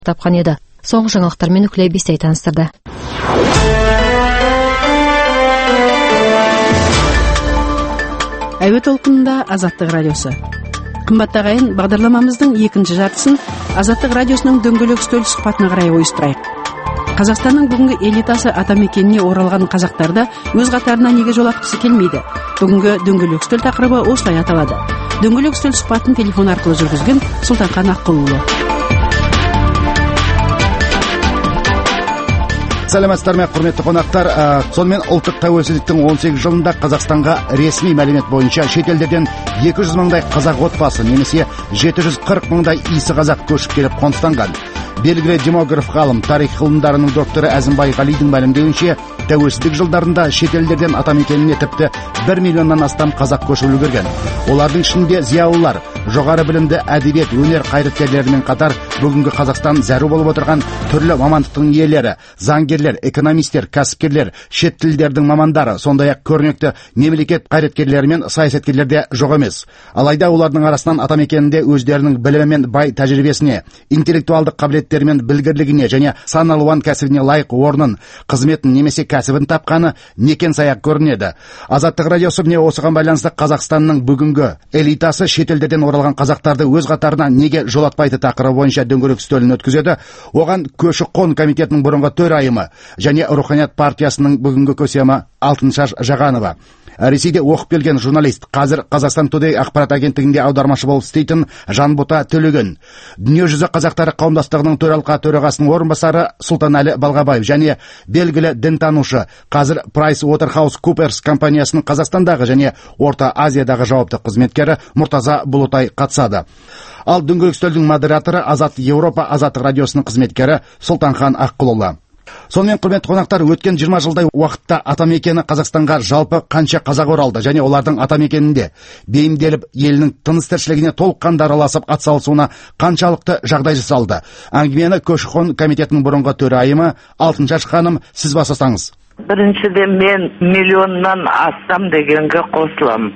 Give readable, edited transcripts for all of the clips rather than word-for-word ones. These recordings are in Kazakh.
тапқан еді. Соңғы жаңалықтармен Үкілей Бестай таныстырды. Әуе толқынында Азаттық радиосы. Қымбатты ағайын, бағдарламамыздың екінші жартысын Азаттық радиосының дөңгелек үстел сұхбатына қарай ойыстырайық. Қазақстанның бүгінгі элитасы атамекеніне оралған қазақтарда өз қатарына неге жолатқысы келмейді? Бүгінгі дөңгелек үстел тақырыбы осылай аталады. Дөңгелек үстел сұхбатын телефон арқылы жүргізген Сұлтанхан Аққұлұлы. Сәлеметсіздер ме, құрметті қонақтар. Сонымен ұлттық тәуелсіздіктің 18 жылында Қазақстанға ресми мәлімет бойынша шетелдерден 200 мыңдай қазақ отбасы немесе 740 мыңдай исі қазақ көшіп келіп қоныстанған. Белгілі демограф ғалым, тарих ғылымдарының докторы Әзімбай Ғалидің мәлімдеуінше, тәуелсіздік жылдарында шетелдерден атамекеніне тіпті 1 миллионнан астам қазақ көшіп үлгерген. Олардың ішінде зиялылар, жоғары білімді әдебиет, өнер қайраткерлерімен қатар бүгінгі Қазақстан зәру болып отырған түрлі мамандықтың иелері, заңгерлер, экономистер, кәсіпкерлер, шет тілдердің мамандары, сондай-ақ көрнекті мемлекет қайраткерлері мен саясаткерлер де жоқ емес. Алайда олардың арасынан атамекенінде өздерінің білімі мен бай тәжірибесіне, интеллектуалдық қабілеттері мен білгірлігіне және сан алуан кәсібіне лайық орнын, қызметін немесе кәсібін тапқаны некен саяқ көрінеді. Азаттық радиосы міне осыған байланысты Қазақстанның бүгінгі элитасы шетелдерден оралған қазақтарды өз қатарына неге жолатпайды тақырыбы бойынша дөңгелек үстелін өткізеді. Оған көші-қон комитетінің бұрынғы төрайымы және Руханият партиясының бүгінгі көсемі Алтыншаш Жағанова, Ресейде оқып келген журналист, қазір Қазақстан Today ақпарат агенттігінде аудармашы болып істейтін Жанбота Төлеген, дүниежүзі қазақтары қауымдастығының төралқа төрағасының орынбасары Сұлтанәлі Балғабаев және белгілі дінтанушы, қазір PricewaterhouseCoopers компаниясының Қазақстандағы және Орта Азиядағы жауапты қызметкері Мұртаза Бұлытай қатысады. Ал дөңгелек үстелдің модераторы Азат Еуропа Азаттық радиосының қызметкері Сұлтанхан Аққұлұлы. Сонымен құрметті қонақтар, өткен 20 жылдай уақытта атамекені Қазақстанға жалпы қанша қазақ оралды және олардың атамекенінде бейімделіп елінің тыныс тіршілігіне толыққанды араласып атсалысуына қаншалықты жағдай жасалды? Әңгімені көші-қон комитетінің бұрынғы төрайымы Алтыншаш ханым, сіз бастасаңыз. Біріншіден мен миллионнан астам дегенге қосыламын.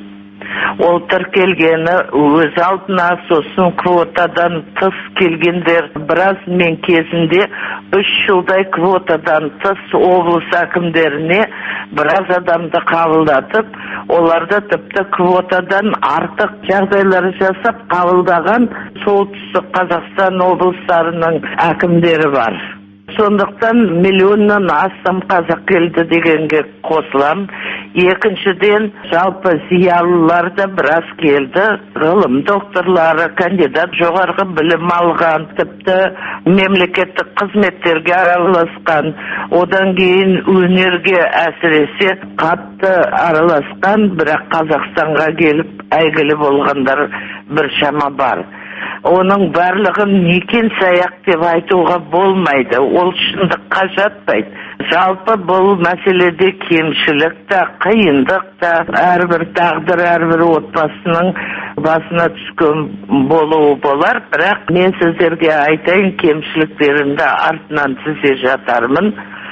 Ол тіркелгені өз алдына, сосын квотадан тыс келгендер. Біраз мен кезінде 3 жылдай квотадан тыс облыс әкімдеріне біраз адамды қабылдатып, оларды тіпті квотадан артық жағдайлар жасап қабылдаған солтүстік Қазақстан облыстарының әкімдері бар. Сондықтан миллионнан астам қазақ келді дегенге қосылам. Екіншіден, жалпы зиялылар да біраз келді. Ғылым докторлары, кандидат жоғарғы білім алған, тіпті мемлекеттік қызметтерге араласқан, одан кейін өнерге әсіресе қатты араласқан, бірақ Қазақстанға келіп әйгілі болғандар біршама бар. Оның барлығын некен саяқ деп айтуға болмайды. Ол шындыққа жатпайды. Жалпы бұл мәселеде кемшілік та, қиындық та, әрбір тағдыр, әрбір отбасының басына түскен болуы болар. Бірақ мен сіздерге айтайын, кемшіліктерімді артынан тізе жатармын.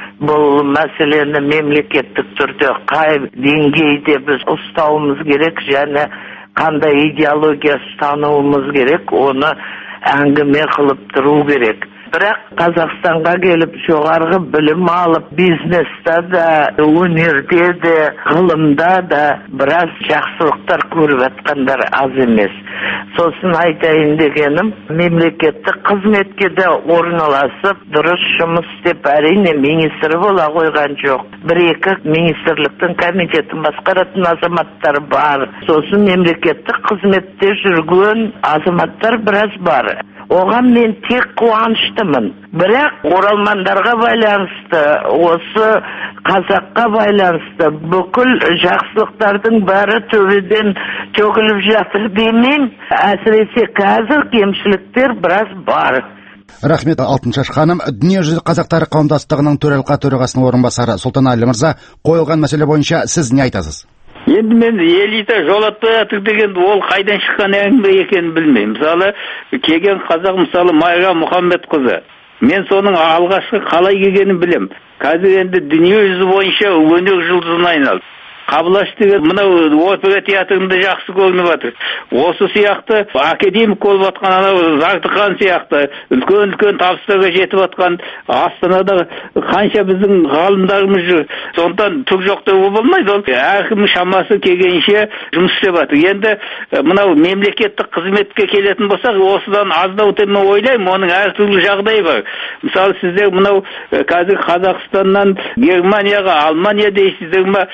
Бұл мәселені мемлекеттік түрде қай деңгейде біз ұстауымыз керек және қандай идеология ұстануымыз керек, оны әңгіме қылып тұру керек. Бірақ Қазақстанға келіп жоғарғы білім алып, бизнесте де, өнерде де, ғылымда да біраз жақсылықтар көріп жатқандар аз емес. Сосын айтайын дегенім, мемлекеттік қызметке де орналасып, дұрыс жұмыс істеп, әрине министр бола қойған жоқ. 1-2 министрліктің комитетін басқаратын азаматтар бар. Сосын мемлекеттік қызметте жүрген азаматтар біраз бар. Оған мен тек қуаныштымын. Бірақ оралмандарға байланысты, осы қазаққа байланысты бүкіл жақсылықтардың бәрі төбеден төгіліп жатыр демеймін. Әсіресе қазір кемшіліктер біраз бар. Рахмет, Алтыншаш ханым. Дүниежүзі қазақтары қауымдастығының төралқа төрағасының орынбасары Сұлтанәлі мырза, қойылған мәселе бойынша сіз не айтасыз? Енді мен элита жолатпай жатыр деген ол қайдан шыққан әңгіме екенін білмеймін. Мысалы, келген қазақ, мысалы, Майра Мұхаммедқызы. Мен соның алғашқы қалай келгенін білем. Қазір енді дүние жүзі бойынша өнер жұлдызына айналды. Қабылаш деген мынау опера театрында жақсы көрініп жатыр. Осы сияқты академик болып жатқан анау Зардыхан сияқты үлкен табыстарға жетіп жатқан Астанада қанша біздің ғалымдарымыз жүр. Сондықтан түк жоқ деуге болмайды. Ол әркім шамасы келгенше жұмыс істеп жатыр. Енді мынау мемлекеттік қызметке келетін болсақ, осыдан аздау мен ойлаймын, оның әртүрлі жағдайы бар. Мысалы, сіздер мынау қазір Қазақстаннан Германияға, Алмания дейсіздер ме,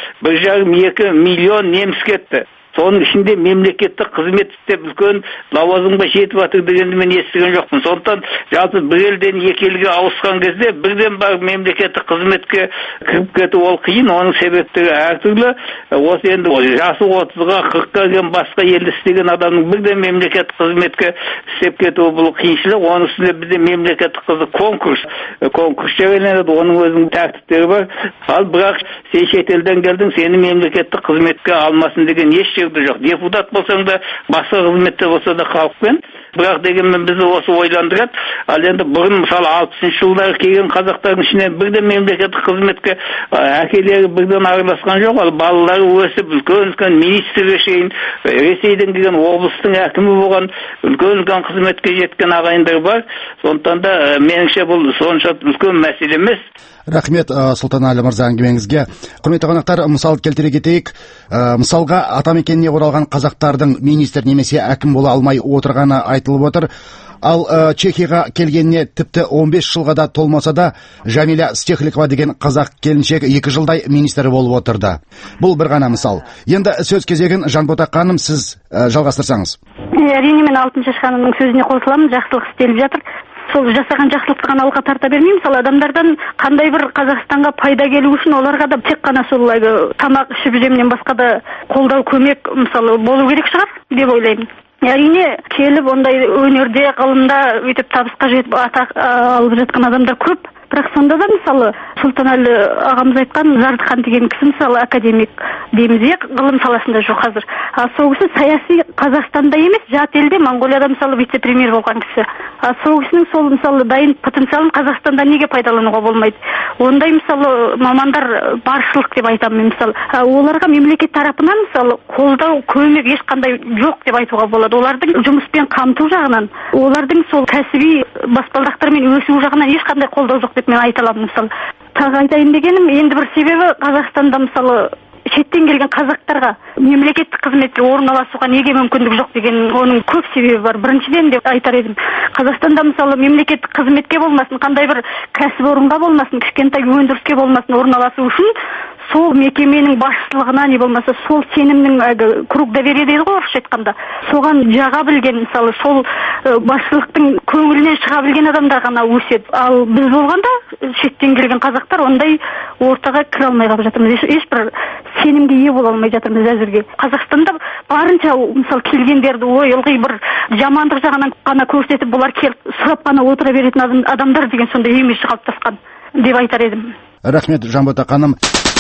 1,5-2 миллион неміс кетті. Соның ішінде мемлекеттік қызмет істеп үлкен лауазымға жетіп жатыр дегенді мен естіген жоқпын. Сондықтан жалпы бір елден екі елге ауысқан кезде бірден бар мемлекеттік қызметке кіріп кету ол қиын, оның себептері әртүрлі. Осы енді жасы 30-ға 40-қа келген басқа елде істеген адамның бірден мемлекеттік қызметке істеп кетуі бұл қиыншылық. Оның үстіне бізде мемлекеттік конкурс жарияланады, оның өзінің тәртіптері бар. Ал бірақ сен шетелден келдің, сені мемлекеттік қызметке алмасын деген еш жоқ. Депутат болсаң да, басқа қызметте болса да халықпен. Бірақ дегенмен бізді осы ойландырады. Ал енді бұрын мысалы 60-шы жылдары келген қазақтардың ішінен бірден мемлекеттік қызметке әкелері бірден араласқан жоқ. Ал балалары өсіп үлкен министрге шейін Ресейден келген облыстың әкімі болған үлкен қызметке жеткен ағайындар бар. Сондықтан да меніңше бұл сонша үлкен мәселе емес. Рахмет, Сұлтанәлі мырза, әңгімеңізге. Құрметті қонақтар, мысал келтіре кетейік. Мысалға атамекеніне оралған қазақтардың министр немесе әкім бола алмай отырғаны айтылып отыр. Ал Чехияға келгеніне тіпті 15 жылға да толмаса да, Жамиля Стехликова деген қазақ келіншек 2 жылдай министр болып отырды. Бұл бір ғана мысал. Енді сөз кезегін Жанбота ханым, сіз жалғастырсаңыз. Әрине, мен Алтыншаш ханымның сөзіне қосыламын, жақсылық істеліп жатыр. Сол жасаған жақсылықты ғана алға тарта бермеймін. Мысалы, адамдардан қандай бір Қазақстанға пайда келу үшін оларға да тек қана солай тамақ ішіп жемнен басқа да қолдау, көмек мысалы болу керек шығар деп ойлаймын. Әрине, келіп ондай өнерде, ғылымда өйтіп табысқа жетіп атақ алып жатқан адамдар көп. Бірақ сонда да мысалы Сұлтанәлі ағамыз айтқан Зардыхан деген кісі мысалы академик дейміз, ғылым саласында жоқ қазір. Сол кісі саяси Қазақстанда емес, жат елде, Монғолияда мысалы вице-премьер болған кісі. Сол кісінің сол мысалы дайын потенциалын Қазақстанда неге пайдалануға болмайды? Ондай мысалы мамандар баршылық деп айтамын мысалы. Оларға мемлекет тарапынан мысалы қолдау, көмек ешқандай жоқ деп айтуға болады. Олардың жұмыспен қамту жағынан, олардың сол кәсіби баспалдақтармен өсу жағынан ешқандай қолдау жоқ деп мен айта аламын мысалы. Тағы айтайын дегенім, енді бір себебі Қазақстанда мысалы шеттен келген қазақтарға мемлекеттік қызметке орналасуға неге мүмкіндік жоқ деген оның көп себебі бар. Біріншіден деп айтар едім, Қазақстанда мысалы мемлекеттік қызметке болмасын, қандай бір кәсіпорынға болмасын, кішкентай өндіріске болмасын орналасу үшін сол мекеменің басшылығына не болмаса сол сенімнің круг доверия дейді ғой орысша айтқанда, соған жаға білген мысалы сол басшылықтың көңілінен шыға білген адамдар ғана өседі. Ал біз болғанда шеттен келген қазақтар ондай ортаға кіре алмай қалып жатырмыз. Ешбір сенімге ие бола алмай жатырмыз әзірге. Қазақстанда барынша мысалы келгендерді ылғи бір жамандық жағынан ғана көрсетіп, бұлар келіп сұрап қана отыра беретін адамдар деген сондай имидж қалыптасқан деп айтар едім. Рахмет, Жанбота ханым.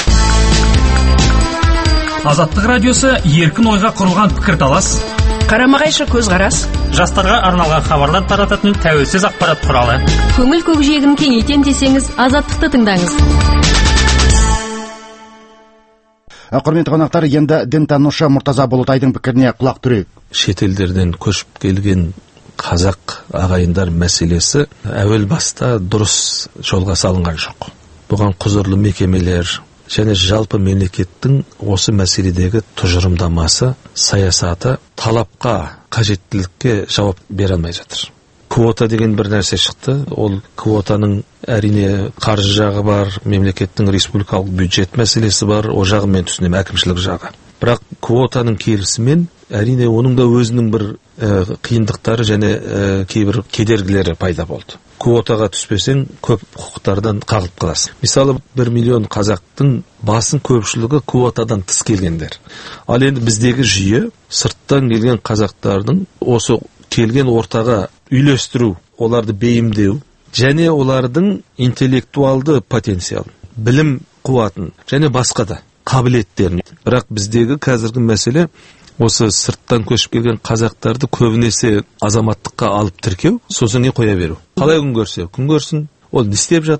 Азаттық радиосы еркін ойға құрылған пікірталас, қарама-қайшы көзқарас, жастарға арналған хабарлар тарататын тәуелсіз ақпарат құралы. Көңіл көкжиегін кеңейтем десеңіз, Азаттықты тыңдаңыз. Құрметті қонақтар, енді дінтанушы Мұртаза Болотайдың пікіріне құлақ түрейік. Шетелдерден көшіп келген қазақ ағайындар мәселесі әуел баста дұрыс жолға салынған жоқ. Бұған құзырлы мекемелер және жалпы мемлекеттің осы мәселедегі тұжырымдамасы, саясаты талапқа, қажеттілікке жауап бере алмай жатыр. Квота деген бір нәрсе шықты. Ол квотаның әрине қаржы жағы бар, мемлекеттің республикалық бюджет мәселесі бар, о жағы мен түсінем, әкімшілік жағы. Бірақ квотаның келісімен әрине оның да өзінің бір қиындықтары және кейбір кедергілері пайда болды. Квотаға түспесең, көп құқықтардан қағылып қаласың. Мысалы, 1 миллион қазақтың басын көпшілігі квотадан тыс келгендер. Ал енді біздегі жүйе сырттан келген қазақтардың осы келген ортаға үйлестіру, оларды бейімдеу және олардың интеллектуалды потенциалын, білім қуатын және басқа да қабілеттерін. Бірақ біздегі қазіргі мәселе осы сырттан көшіп келген қазақтарды көбінесе азаматтыққа алып тіркеу, сосын қоя беру. Қалай күн көрсе, күн көрсін, ол не істеп жатыр,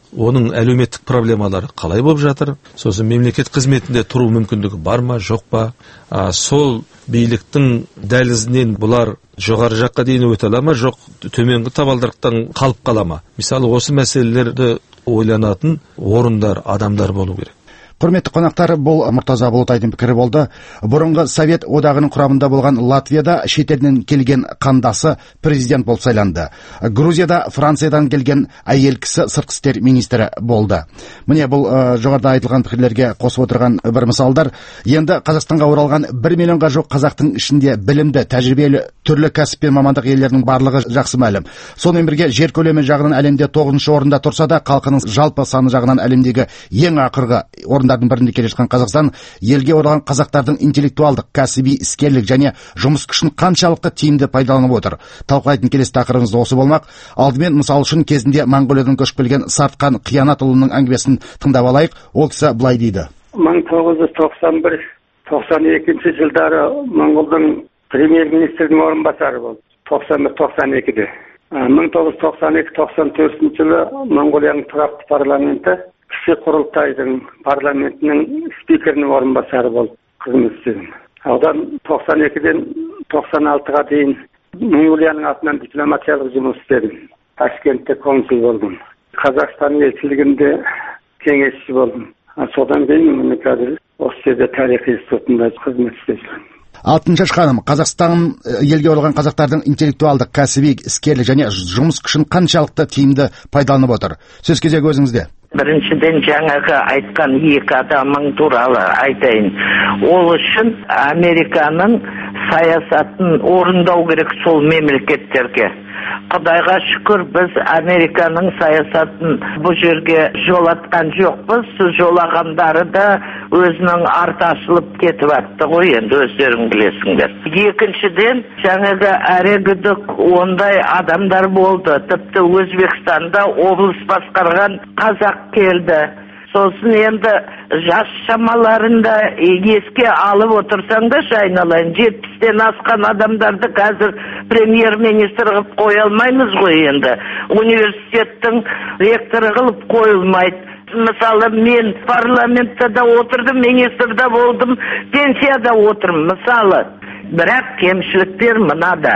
оның әлеуметтік проблемалары қалай болып жатыр, сосын мемлекет қызметінде тұру мүмкіндігі бар ма, жоқ па, сол биліктің дәлізінен бұлар жоғары жаққа дейін өте ала ма, жоқ төменгі табалдырықтан қалып қала ма. Мысалы осы мәселелерді ойланатын орындар, адамдар болу керек. Құрметті қонақтар, бұл Мұртаза Болотайдың пікірі болды. Бұрынғы Совет одағының құрамында болған Латвияда шетелден келген қандасы президент болып сайланды. Грузияда Франциядан келген әйел кісі сыртқы істер министрі болды. Міне бұл жоғарыда айтылған пікірлерге қосып отырған бір мысалдар. Енді Қазақстанға оралған 1 миллионға жоқ қазақтың ішінде білімді, тәжірибелі, түрлі кәсіп пен мамандық иелерінің барлығы жақсы мәлім. Сонымен бірге жер көлемі жағынан әлемде 9-шы орында тұрса да, халқының жалпы саны жағынан әлемдегі ең ақырғы орындардың бірінде келе жатқан Қазақстан елге оралған қазақтардың интеллектуалдық, кәсіби, іскерлік және жұмыс күшін қаншалықты тиімді пайдаланып отыр. Талқылайтын келесі тақырыбымыз осы болмақ. Алдымен мысал үшін кезінде Монғолиядан көшіп келген Сартқан Қиянатұлының әңгімесін тыңдап алайық. Ол кісі былай дейді. 1991-92 жылдары Монғолдың премьер-министрдің орынбасары болды. 91-92-де. 1992-94 жылы Монғолияның тұрақты парламенті кіші құрылтайдың парламентінің спикерінің орынбасары болып қызмет істедім. Одан 92-ден 96-ға дейін Монғолияның атынан дипломатиялық жұмыс істедім. Ташкентте консул болдым. Қазақстан елшілігінде кеңесші болдым. Содан кейін қазір осы жерде тарихи институтында қызмет істеймін. Алтыншаш ханым, Қазақстан елге оралған қазақтардың интеллектуалдық, кәсіби, іскерлік және жұмыс күшін қаншалықты тиімді пайдаланып отыр? Сөз кезегі өзіңізде. Біріншіден жаңағы айтқан екі адамың туралы айтайын. Ол үшін Американың саясатын орындау керек сол мемлекеттерге. Құдайға шүкір, біз Американың саясатын бұл жерге жолатқан жоқпыз. Жолағандары да өзінің арты ашылып кетіп атты ғой, енді өздерің білесіңдер. Екіншіден, жаңағы әрегідік ондай адамдар болды. Тіпті Өзбекстанда облыс басқарған қазақ келді. Сосын енді жас шамаларында еске алып отырсаң да айналайын, 70-тен асқан адамдарды қазір премьер-министр қылып қоя алмаймыз ғой енді. Университеттің ректоры қылып қойылмайды. Мысалы, мен парламентте да отырдым, министрда болдым, пенсияда отырмын. Мысалы, бірақ кемшіліктер мынада.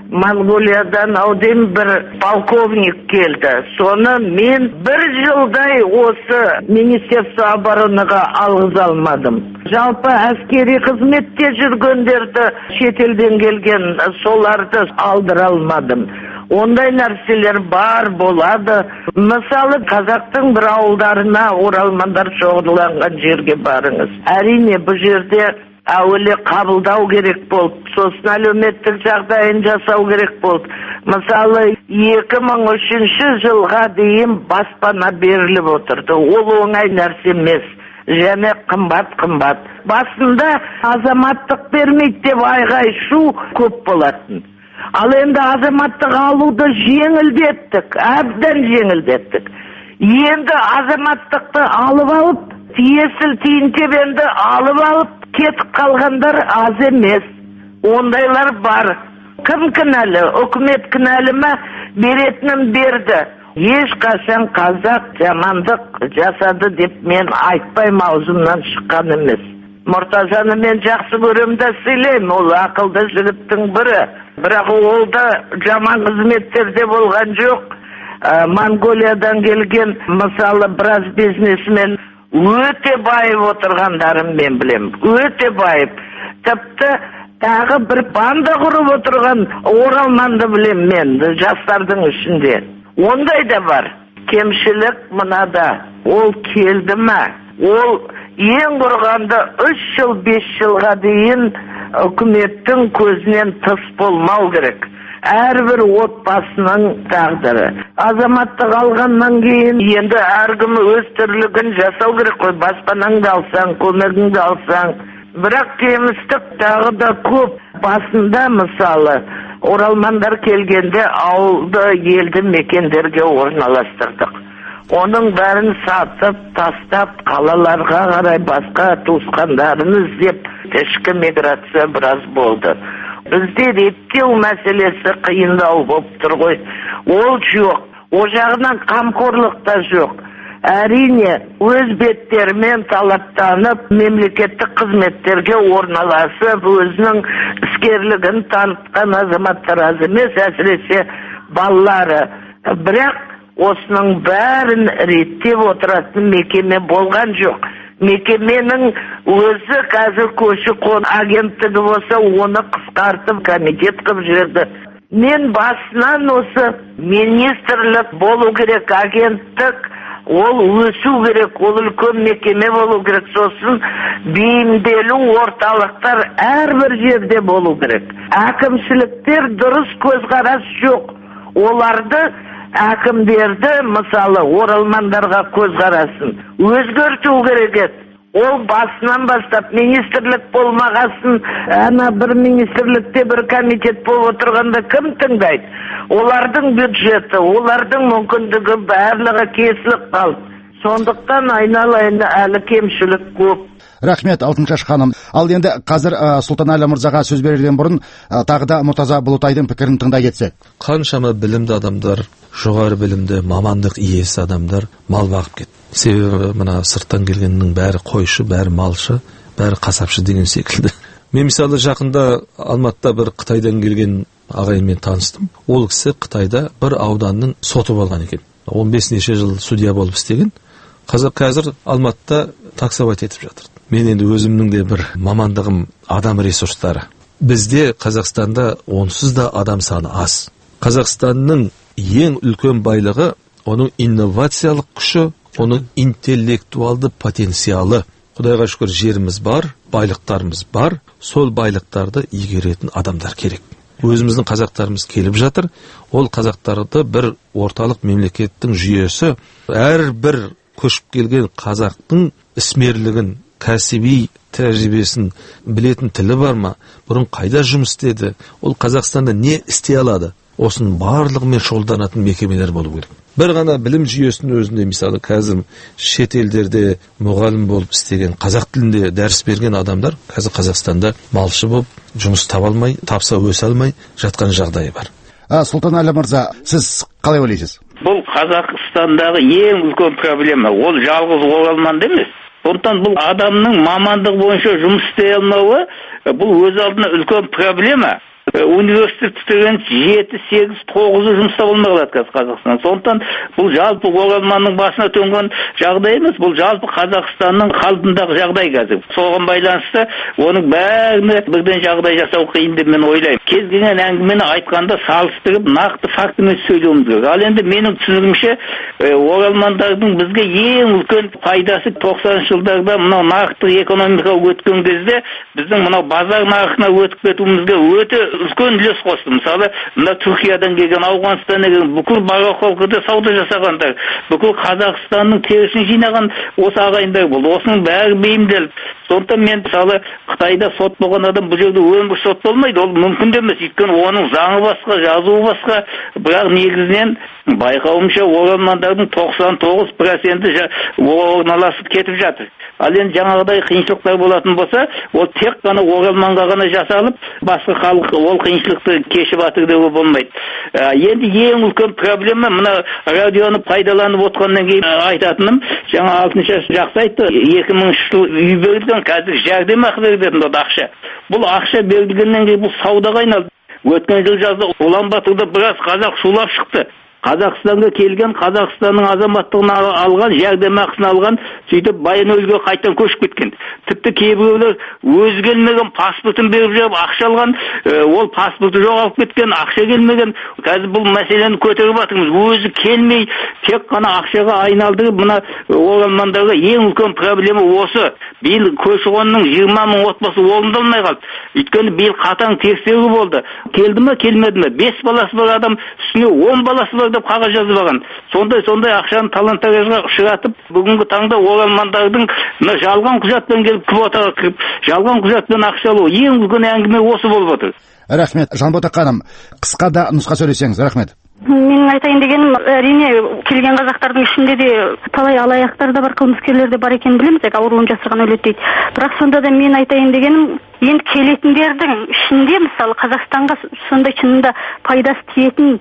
Монғолиядан ауден бір полковник келді. Соны мен 1 жылдай осы Министерство обороныға алғыза алмадым. Жалпы әскери қызметте жүргендерді, шетелден келген соларды алдыра алмадым. Ондай нәрселер бар болады. Мысалы, қазақтың бір ауылдарына оралмандар шоғырланған жерге барыңыз. Әрине, бұл жерде әуелі қабылдау керек болды, сосын әлеуметтік жағдайын жасау керек болды. Мысалы, 2003 жылға дейін баспана беріліп отырды. Ол оңай нәрсе емес, және қымбат. Басында азаматтық бермейді деп айғай-шу көп болатын. Ал енді азаматтық алуды жеңілдеттік, әбден жеңілдеттік. Енді азаматтықты алып, тиесіл тиын-тебенді алып, кетіп қалғандар аз емес. Ондайлар бар. Кім кінәлі? Үкімет кінәлі ме? Беретінін берді. Ешқашан қазақ жамандық жасады деп мен айтпаймын, аузымнан шыққан емес. Мұртазаны мен жақсы көремді, сөйлеймін, ол ақылды жігіттің бірі. Бірақ ол да жаман қызметтерде болған жоқ. Монғолиядан келген, мысалы, біраз бизнесмен өте байып отырғандарын мен білем. Өте байып. Тіпті тағы бір банда құрып отырған оралманды білем мен, жастардың ішінде. Ондай да бар. Кемшілік мынада. Ол келді ме? Ол ең құрғанда 3 жыл, 5 жылға дейін үкіметтің көзінен тыс болмау керек. Әрбір отбасының тағдыры. Азаматтық алғаннан кейін енді әркім өз тірлігін жасау керек қой. Баспанаңды алсаң, көмегіңді алсаң. Бірақ кемістік тағы да көп. Басында мысалы, оралмандар келгенде ауылды елді мекендерге орналастырдық. Оның бәрін сатып, тастап, қалаларға қарай басқа туысқандарын іздеп, ішкі миграция біраз болды. Бізде реттеу мәселесі қиындау болып тұр ғой. Ол жоқ. О жағынан қамқорлық та жоқ. әрине өз беттерімен талаптанып мемлекеттік қызметтерге орналасып өзінің іскерлігін танытқан азаматтар аз емес, әсіресе балалары. Бірақ осының бәрін реттеп отыратын мекеме болған жоқ. Мекеменің өзі қазір көші-қон агенттігі болса, оны қысқартып комитет қылып жіберді. Мен басынан осы министрлік болу керек, агенттік, ол өсу керек, ол үлкен мекеме болу керек, сосын бейімделу орталықтар әрбір жерде болу керек. Әкімшіліктер дұрыс көзқарас жоқ. Оларды әкімдерді, мысалы, оралмандарға көзқарасын өзгерту керек еді. Ол басынан бастап министрлік болмағасын, ана бір министрлікте бір комитет болып отырғанда кім тыңдайды? Олардың бюджеті, олардың мүмкіндігі барлығы кесіліп қалды. Сондықтан айналайын әлі кемшілік көп. Рахмет, Алтыншаш ханым. Ал енді қазір Сұлтанәлі мырзаға сөз берерден бұрын тағы да Мұртаза Бұлытайдың пікірін тыңдай кетсек. Қаншама білімді адамдар, жоғары білімді, мамандық иесі адамдар мал бағып кетті. Себебі мына сырттан келгеннің бәрі қойшы, бәрі малшы, бәрі қасапшы деген секілді. Мен мысалы жақында Алматыда бір Қытайдан келген ағайынмен таныстым. Ол кісі Қытайда бір ауданның соты болған екен. 15 неше жыл судья болып істеген. Қазір Алматыда таксовать етіп жатыр. Мен енді өзімнің де бір мамандығым адам ресурстары. Бізде Қазақстанда онсыз да адам саны аз. Қазақстанның ең үлкен байлығы оның инновациялық күші, оның интеллектуалды потенциалы. Құдайға шүкір жеріміз бар, байлықтарымыз бар, сол байлықтарды игеретін адамдар керек. Өзіміздің қазақтарымыз келіп жатыр, ол қазақтарды бір орталық мемлекеттің жүйесі, әрбір көшіп келген қазақтың ісмерлігін, кәсіби тәжірибесін білетін тілі бар ма, бұрын қайда жұмыс істеді, ол Қазақстанда не істей алады, осының барлығымен шұғылданатын мекемелер болу керек. Бір ғана білім жүйесінің өзінде, мысалы, қазір шетелдерде мұғалім болып істеген, қазақ тілінде дәріс берген адамдар қазір Қазақстанда малшы болып жұмыс таба алмай, тапса өсе алмай жатқан жағдайы бар. Сұлтанәлі мырза, сіз қалай ойлайсыз? Бұл Қазақстандағы ең үлкен проблема. Ол жалғыз оралманды емес. Сондықтан бұл адамның мамандық бойынша жұмыс істей алмауы, бұл өз алдына үлкен проблема. Университет бітірген 7-8-9 жұмыста болмай қалады қазір Қазақстан. Сондықтан бұл жалпы оралманның басына төнген жағдай емес, бұл жалпы Қазақстанның қалпындағы жағдай қазір. Соған байланысты оның бәріне бірден жағдай жасау қиын деп мен ойлаймын. Кез келген әңгімені айтқанда салыстырып, нақты фактімен сөйлеуіміз керек. Ал енді менің түсінігімше, оралмандардың бізге ең үлкен пайдасы 90 жылдарда мынау нақты экономика өткен кезде біздің мынау базар нарығына өтіп кетуімізге өте үлкен үлес қосты. Мысалы, мына Түркиядан келген, Ауғанстаннан келген, бүкіл Мароккода сауда жасағандар, бүкіл Қазақстанның терісін жинаған осы ағайындар болды. Осының бәрі бейімделіп. Сондықтан мен мысалы Қытайда сот болған адам бұл жерде өмір сот болмайды. Ол мүмкін де емес. Өйткені оның заңы басқа, жазуы басқа. Бірақ негізінен байқауымша оралмандардың 99% орналасып кетіп жатыр. Ал енді жаңағыдай қиыншылықтар болатын болса, ол тек қана оралманға ғана жасалып, басқа халық ол қиыншылықты кешіп жатыр деуге болмайды. Енді ең үлкен проблема мына радионы пайдаланып отқаннан кейін айтатыным, жаңа Алтыншаш жақсы айтты, 2000 жыл үй берілген, қазір жәрдемақы берілетін ақша. Бұл ақша берілгеннен кейін бұл саудаға айналды. Өткен жыл жазда Улан Батырда біраз қазақ шулап шықты. Қазақстанға келген, Қазақстанның азаматтығын алған, жәрдемақысын алған, сөйтіп Баянөлге қайтадан көшіп кеткен. Тіпті кейбіреулер өзі келмеген паспортын беріп жүріп ақша алған, ол паспорты жоғалып кеткен, ақша келмеген. Қазір бұл мәселені көтеріп жатырмыз. Өзі келмей, тек қана ақшаға айналдырып, мына оралмандарға ең үлкен проблема осы. Биыл көші-қонның 20 мың отбасы орындалмай қалды. Өйткені биыл қатаң тексеру болды. Келді ме, келмеді ме? 5 баласы бар адам, үстіне 10 баласы бар деп қағаз жазып алған. Сондай ақшаны талан-таражға ұшыратып, бүгінгі таңда оралмандардың жалған құжатпен келіп квотаға кіріп, жалған құжатпен ақша алу ең үлкен әңгіме осы болып отыр. Рахмет. Жанбота ханым, қысқа да нұсқа сөйлесеңіз. Рахмет. Менің айтайын дегенім, әрине келген қазақтардың ішінде де талай алаяқтар да бар, қылмыскерлер де бар екенін білеміз, ауруын жасырған өледі дейді. Бірақ сонда да мен айтайын дегенім, енді келетіндердің ішінде мысалы Қазақстанға сондай шынында пайдасы тиетін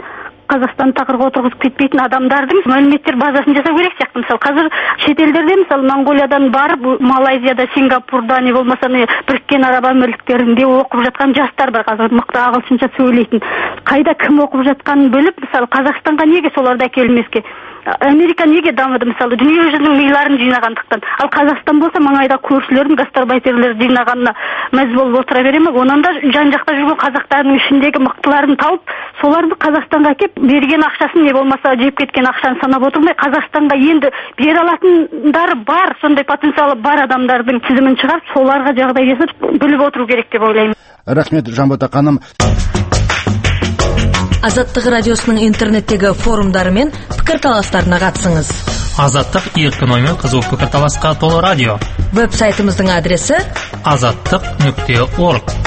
Қазақстан тақырға отырғызып кетпейтін адамдардың мәліметтер базасын жасау керек сияқты. Мысалы қазір шетелдерде, мысалы Монголиядан барып, Малайзияда, Сингапурда, не болмаса Біріккен Араб Әмірліктерінде оқып жатқан жастар бар, қазір мықты ағылшынша сөйлейтін. Қайда кім оқып жатқанын біліп, мысалы Қазақстанға неге соларды әкелмеске? Америка неге дамыды? Мысалы дүние жүзінің миларын жинағандықтан. Ал Қазақстан болса маңайда көршілердің гастарбайтерлер жинағанына мәз болып отыра бере ме? Онан да жан-жақта жүрген қазақтардың ішіндегі мықтыларын тауып, соларды Қазақстанға әкеп берген ақшасын, не болмаса жеп кеткен ақшаны санап отырмай, Қазақстанға енді бере алатындары бар, сондай потенциалы бар адамдардың тізімін шығарып, соларға жағдай жасап біліп отыру керек деп ойлаймын. Рахмет, Жанбота ханым. Азаттық радиосының интернеттегі форумдары мен пікірталастарына қатысыңыз. Азаттық еркін оймен қызу пікірталасқа толы радио. Веб-сайтымыздың адресі azаттық.org.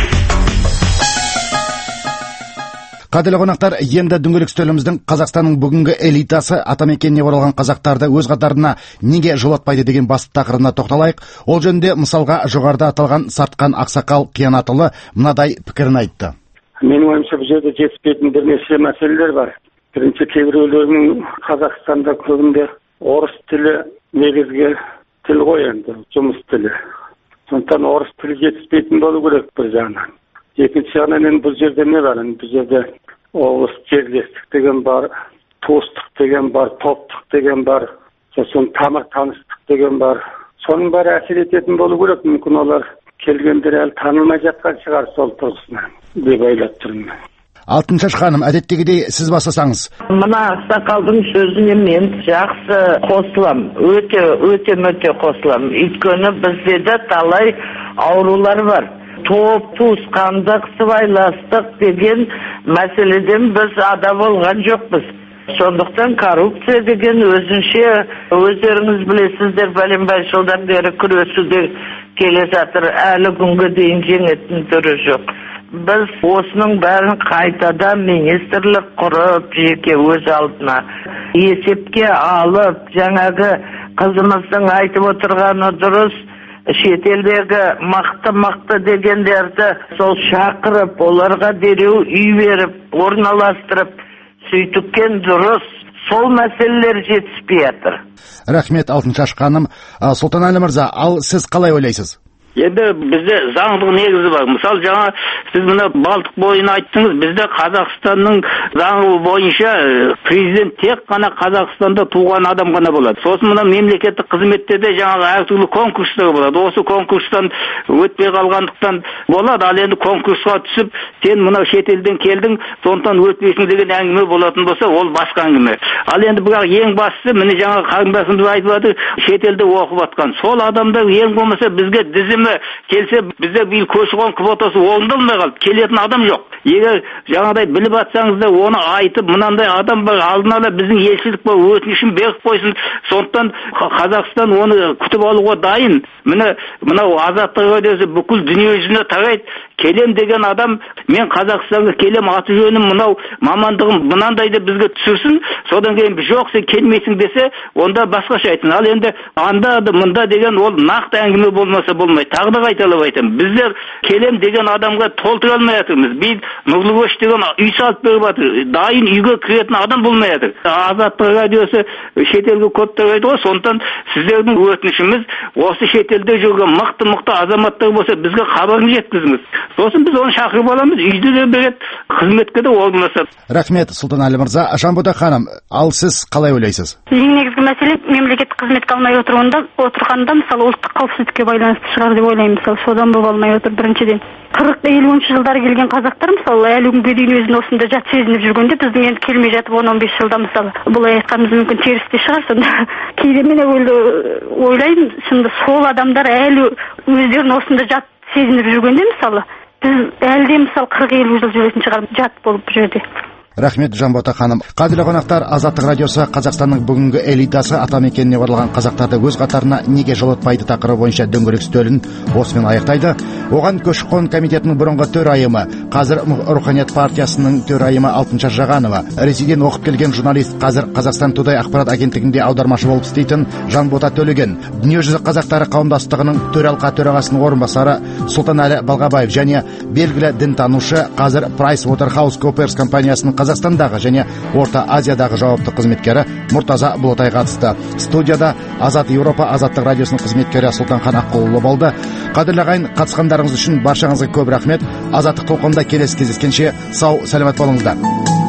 Қадірлі қонақтар, енді дөңгелек үстеліміздің Қазақстанның бүгінгі элитасы атамекеніне оралған қазақтарды өз қатарына неге жолатпайды деген басты тақырыбына тоқталайық. Ол жөнінде мысалға жоғарыда аталған Сартқан Ақсақал Қиянатұлы мынадай пікірін айтты. Менің ойымша бұл жерде жетіспейтін бірнеше мәселелер бар. Бірінші, кейбіреулерінің Қазақстанда көбінде орыс тілі негізгі тіл ғой, енді жұмыс тілі. Сондықтан орыс тілі жетіспейтін болу керек бір жағынан. Екінші жағынан бұл жерде не бар? Бұл жерде облыс жерлестік деген бар, туыстық деген бар, топтық деген бар, сосын тамыр таныстық деген бар. Соның бәрі әсер ететін болу керек. Мүмкін олар келгендер әлі танылмай жатқан шығар сол тұрғысынан деп ойлап тұрмын. Алтыншаш ханым, әдеттегідей сіз бастасаңыз. Мына Ақсақалдың сөзіне мен жақсы қосылам, өте қосылам. Өйткені бізде де талай аурулар бар. Топ, туысқандық, сыбайластық деген мәселеден біз ада болған жоқпыз. Сондықтан коррупция деген өзінше, өздеріңіз білесіздер, бәленбай жылдан бері күресуде келе жатыр, әлі күнге дейін жеңетін түрі жоқ. Біз осының бәрін қайтада министрлік құрып, жеке өз алдына есепке алып, жаңағы қызымыздың айтып отырғаны дұрыс, шетелдегі мықты дегендерді сол шақырып, оларға дереу үй беріп, орналастырып, сөйтіккен дұрыс. Сол мәселелер жетіспей жатыр. Рахмет, Алтыншаш ханым. Сұлтанәлі мырза, ал сіз қалай ойлайсыз? Енді бізде заңдық негізі бар. Мысалы, жаңа сіз мына Балтық бойын айттыңыз, бізде Қазақстанның заңы бойынша президент тек қана Қазақстанда туған адам ғана болады. Сосын мына мемлекеттік қызметтерде жаңағы әртүрлі конкурстар болады. Осы конкурстан өтпей қалғандықтан болады. Ал енді конкурсқа түсіп, сен мына шетелден келдің, сондықтан өтпейсің деген әңгіме болатын болса, ол басқа әңгіме. Ал енді бірақ ең бастысы, міне жаңа қарындасымыз айтып жатыр, шетелде оқып жатқан. Сол адамдар ең болмаса бізге дізім келсе, бізде биыл көші-қон квотасы орындалмай қалды. Келетін адам жоқ. Егер жаңағыдай біліп атсаңыз да оны айтып, мынандай адам бар, алдын ала біздің елшілік бар, өтінішін беріп қойсын. Сондықтан Қазақстан оны күтіп алуға дайын. Мынау Азаттық радиосы бүкіл дүние жүзіне тарайды. Келем деген адам, мен Қазақстанға келем, аты жөнім мынау, мамандығым мынандайды бізге түсірсін. Содан кейін жоқ, сен келмейсің десе, онда басқаша айтсын. Ал енді анда мында деген ол нақты әңгіме болмаса болмайды. Тағы да қайталап айтамын. Біздер келем деген адамға толтыра алмай жатырмыз. Біз Нұрлы көш деген үй салып беріп жатыр. Дайын үйге кіретін адам болмай жатыр. Азаттық радиосы шетелге көп тарайды ғой. Сондықтан сіздердің өтінішіміз осы шетелде жүрген мықты азаматтар болса бізге хабарын жеткізіңіз. Сосын біз оны шақырып аламыз, үйде де береді, қызметке де орналасады. Рахмет, Сұлтанәлі мырза. Жанбота ханым, ал сіз қалай ойлайсыз? Ең негізгі мәселе мемлекеттік қызметке алмай отырғанда, мысалы ұлттық қауіпсіздікке байланысты шығар деп ойлаймын. Мысалы, содан болып алмай отыр біріншіден. 40-50 жылдары келген қазақтар, мысалы, әлі күнге дейін өзін осында жат сезініп жүргенде, біздің енді келмей жатып 10-15 жылда, мысалы, бұлай айтқанымыз мүмкін теріс те шығар. Сонда кейде мен ойлаймын, шынында сол адамдар әлі өздерін осында жат сезініп жүргенде, мысалы, біз әлде мысалы 40-50 жыл жүретін шығар жат болып бұл жерде. Рахмет, Жанбота ханым. Қадірлі қонақтар, Азаттық радиосы Қазақстанның бүгінгі элитасы атамекеніне оралған қазақтарды өз қатарына неге жолатпайды тақырыбы бойынша дөңгелек үстелін осымен аяқтайды. Оған көші-қон комитетінің бұрынғы төрайымы, қазір Руханият партиясының төрайымы Алтыншаш Жағанова, ресейден оқып келген журналист, қазір Қазақстан Тудай ақпарат агенттігінде аудармашы болып істейтін Жанбота Төлеген, дүниежүзі қазақтары қауымдастығының төралқа төрағасының орынбасары Сұлтанәлі Балғабаев және белгілі дінтанушы, қазір PricewaterhouseCoopers компаниясының Қазақстандағы және Орта Азиядағы жауапты қызметкері Мұртаза Бұлатай қатысты. Студияда Азат Еуропа азаттық радиосының қызметкері Сұлтанхан Аққұлұлы болды. Қадірлі ағайын, қатысқандарыңыз үшін баршаңызға көп рахмет. Азаттық толқынында келесі кездескенше сау, сәлемет болыңыздар.